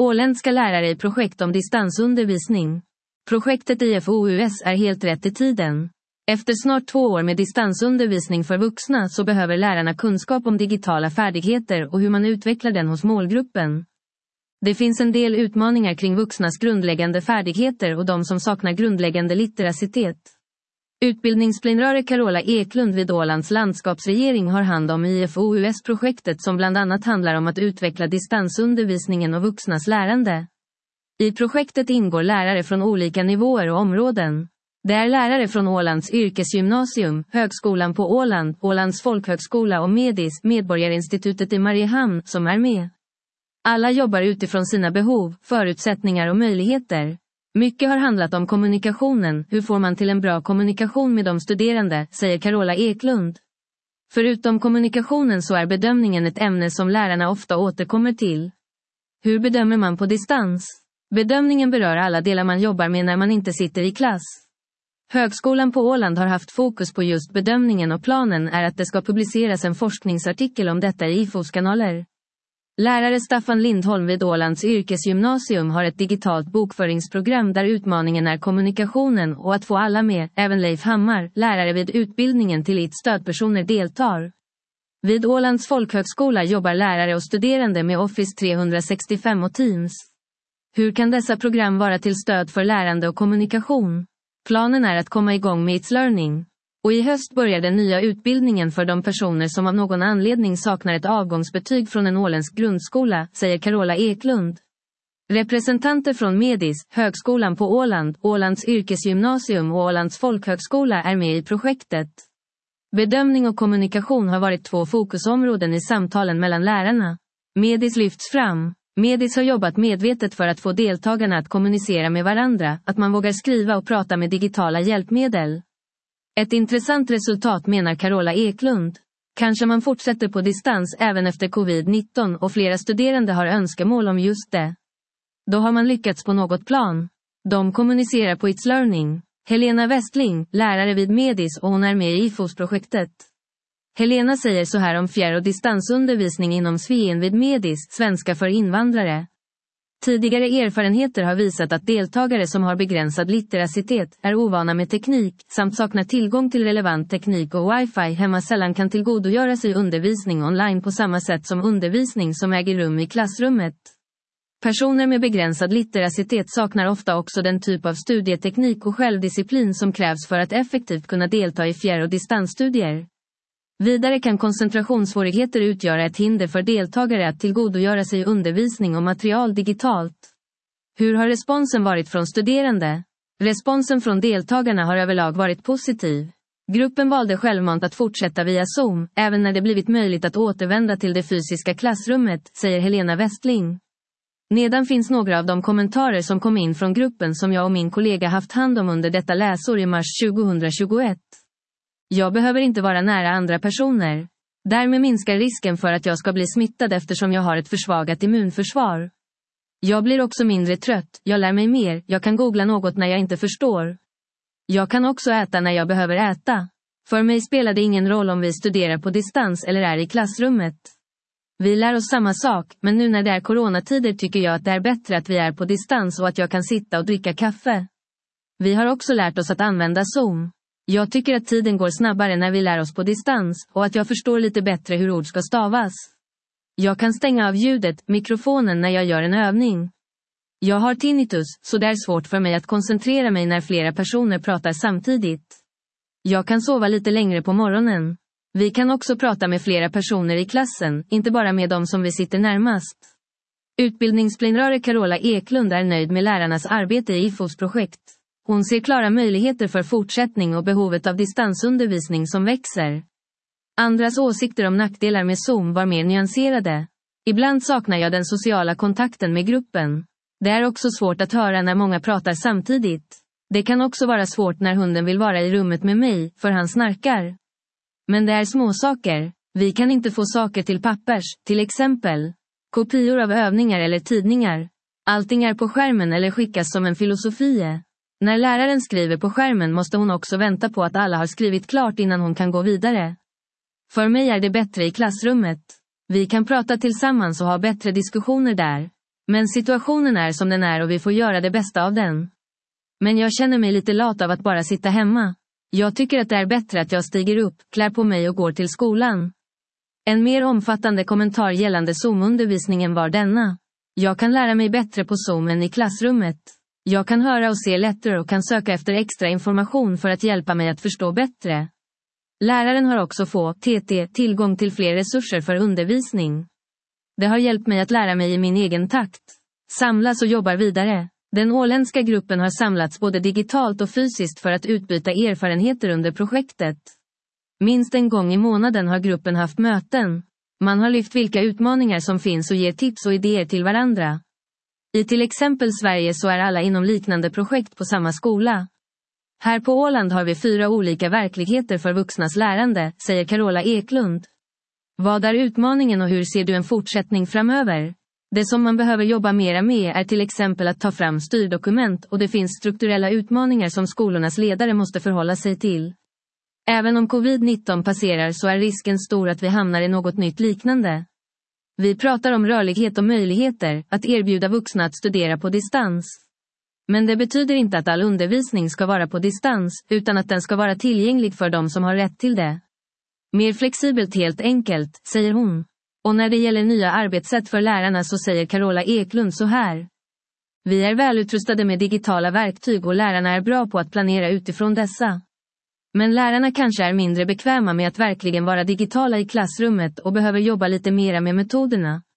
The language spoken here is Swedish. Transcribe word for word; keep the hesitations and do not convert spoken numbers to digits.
Åländska lärare i projekt om distansundervisning. Projektet I F O U S är helt rätt i tiden. Efter snart två år med distansundervisning för vuxna så behöver lärarna kunskap om digitala färdigheter och hur man utvecklar den hos målgruppen. Det finns en del utmaningar kring vuxnas grundläggande färdigheter och de som saknar grundläggande litteracitet. Utbildningsplanrare Carola Eklund vid Ålands landskapsregering har hand om I F O U S-projektet som bland annat handlar om att utveckla distansundervisningen och vuxnas lärande. I projektet ingår lärare från olika nivåer och områden. Det är lärare från Ålands yrkesgymnasium, Högskolan på Åland, Ålands folkhögskola och Medis, Medborgarinstitutet i Mariehamn, som är med. Alla jobbar utifrån sina behov, förutsättningar och möjligheter. Mycket har handlat om kommunikationen, hur får man till en bra kommunikation med de studerande, säger Carola Eklund. Förutom kommunikationen så är bedömningen ett ämne som lärarna ofta återkommer till. Hur bedömer man på distans? Bedömningen berör alla delar man jobbar med när man inte sitter i klass. Högskolan på Åland har haft fokus på just bedömningen och planen är att det ska publiceras en forskningsartikel om detta i I F Os kanaler. Lärare Staffan Lindholm vid Ålands yrkesgymnasium har ett digitalt bokföringsprogram där utmaningen är kommunikationen och att få alla med, även Leif Hammar, lärare vid utbildningen till I T stödpersoner deltar. Vid Ålands folkhögskola jobbar lärare och studerande med Office trehundrasextiofem och Teams. Hur kan dessa program vara till stöd för lärande och kommunikation? Planen är att komma igång med I T Learning. Och i höst börjar den nya utbildningen för de personer som av någon anledning saknar ett avgångsbetyg från en åländsk grundskola, säger Carola Eklund. Representanter från Medis, Högskolan på Åland, Ålands yrkesgymnasium och Ålands folkhögskola är med i projektet. Bedömning och kommunikation har varit två fokusområden i samtalen mellan lärarna. Medis lyfts fram. Medis har jobbat medvetet för att få deltagarna att kommunicera med varandra, att man vågar skriva och prata med digitala hjälpmedel. Ett intressant resultat menar Carola Eklund. Kanske man fortsätter på distans även efter covid nitton och flera studerande har önskemål om just det. Då har man lyckats på något plan. De kommunicerar på I T Learning. Helena Westling, lärare vid Medis och hon är med i I F O S-projektet. Helena säger så här om fjärr- och distansundervisning inom Sveen vid Medis, svenska för invandrare. Tidigare erfarenheter har visat att deltagare som har begränsad litteracitet, är ovana med teknik, samt saknar tillgång till relevant teknik och wifi hemma sällan kan tillgodogöra sig undervisning online på samma sätt som undervisning som äger rum i klassrummet. Personer med begränsad litteracitet saknar ofta också den typ av studieteknik och självdisciplin som krävs för att effektivt kunna delta i fjärr- och distansstudier. Vidare kan koncentrationssvårigheter utgöra ett hinder för deltagare att tillgodogöra sig undervisning och material digitalt. Hur har responsen varit från studerande? Responsen från deltagarna har överlag varit positiv. Gruppen valde självmant att fortsätta via Zoom, även när det blivit möjligt att återvända till det fysiska klassrummet, säger Helena Westling. Nedan finns några av de kommentarer som kom in från gruppen som jag och min kollega haft hand om under detta läsår i mars tjugohundratjugoett. Jag behöver inte vara nära andra personer. Därmed minskar risken för att jag ska bli smittad eftersom jag har ett försvagat immunförsvar. Jag blir också mindre trött, jag lär mig mer, jag kan googla något när jag inte förstår. Jag kan också äta när jag behöver äta. För mig spelar det ingen roll om vi studerar på distans eller är i klassrummet. Vi lär oss samma sak, men nu när det är coronatider tycker jag att det är bättre att vi är på distans och att jag kan sitta och dricka kaffe. Vi har också lärt oss att använda Zoom. Jag tycker att tiden går snabbare när vi lär oss på distans och att jag förstår lite bättre hur ord ska stavas. Jag kan stänga av ljudet, mikrofonen när jag gör en övning. Jag har tinnitus, så det är svårt för mig att koncentrera mig när flera personer pratar samtidigt. Jag kan sova lite längre på morgonen. Vi kan också prata med flera personer i klassen, inte bara med dem som vi sitter närmast. Utbildningsplanrare Carola Eklund är nöjd med lärarnas arbete i I F Os projekt. Hon ser klara möjligheter för fortsättning och behovet av distansundervisning som växer. Andras åsikter om nackdelar med Zoom var mer nyanserade. Ibland saknar jag den sociala kontakten med gruppen. Det är också svårt att höra när många pratar samtidigt. Det kan också vara svårt när hunden vill vara i rummet med mig, för han snarkar. Men det är små saker. Vi kan inte få saker till pappers, till exempel kopior av övningar eller tidningar. Allting är på skärmen eller skickas som en filosofie. När läraren skriver på skärmen måste hon också vänta på att alla har skrivit klart innan hon kan gå vidare. För mig är det bättre i klassrummet. Vi kan prata tillsammans och ha bättre diskussioner där. Men situationen är som den är och vi får göra det bästa av den. Men jag känner mig lite lat av att bara sitta hemma. Jag tycker att det är bättre att jag stiger upp, klär på mig och går till skolan. En mer omfattande kommentar gällande Zoom-undervisningen var denna. Jag kan lära mig bättre på Zoom än i klassrummet. Jag kan höra och se lättare och kan söka efter extra information för att hjälpa mig att förstå bättre. Läraren har också få T T tillgång till fler resurser för undervisning. Det har hjälpt mig att lära mig i min egen takt. Samlas och jobbar vidare. Den åländska gruppen har samlats både digitalt och fysiskt för att utbyta erfarenheter under projektet. Minst en gång i månaden har gruppen haft möten. Man har lyft vilka utmaningar som finns och ger tips och idéer till varandra. I till exempel Sverige så är alla inom liknande projekt på samma skola. Här på Åland har vi fyra olika verkligheter för vuxnas lärande, säger Carola Eklund. Vad är utmaningen och hur ser du en fortsättning framöver? Det som man behöver jobba mera med är till exempel att ta fram styrdokument och det finns strukturella utmaningar som skolornas ledare måste förhålla sig till. Även om covid nitton passerar så är risken stor att vi hamnar i något nytt liknande. Vi pratar om rörlighet och möjligheter, att erbjuda vuxna att studera på distans. Men det betyder inte att all undervisning ska vara på distans, utan att den ska vara tillgänglig för de som har rätt till det. Mer flexibelt helt enkelt, säger hon. Och när det gäller nya arbetssätt för lärarna så säger Carola Eklund så här. Vi är välutrustade med digitala verktyg och lärarna är bra på att planera utifrån dessa. Men lärarna kanske är mindre bekväma med att verkligen vara digitala i klassrummet och behöver jobba lite mera med metoderna.